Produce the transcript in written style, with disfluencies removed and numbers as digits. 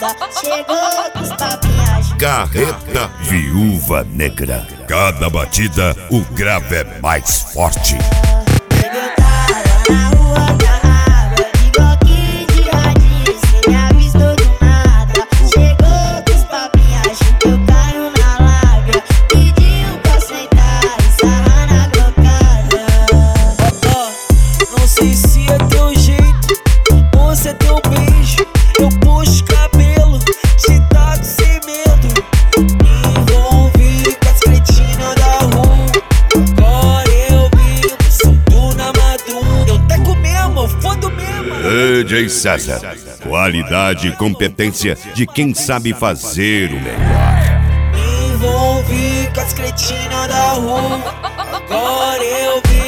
Chegou com os papinhos. Carreta Viúva Negra. Cada batida, o grave é mais forte. Na rua da água, de bloquinho de radinho, cê me avistou do nada. Chegou com os papinhos, juntou o carro na lagra. Pediu pra sentar e sarrar na brocada. Não sei se é teu jeito ou se é teu beijo. Eu puxo o cabelo, te taco sem medo. Me envolvi com as cretinas da rua. Agora eu vivo subo na madruga. Eu teco mesmo, eu fodo mesmo. DJ César, qualidade e competência de quem sabe fazer o melhor. Me envolvi com as cretinas da rua. Agora eu vivo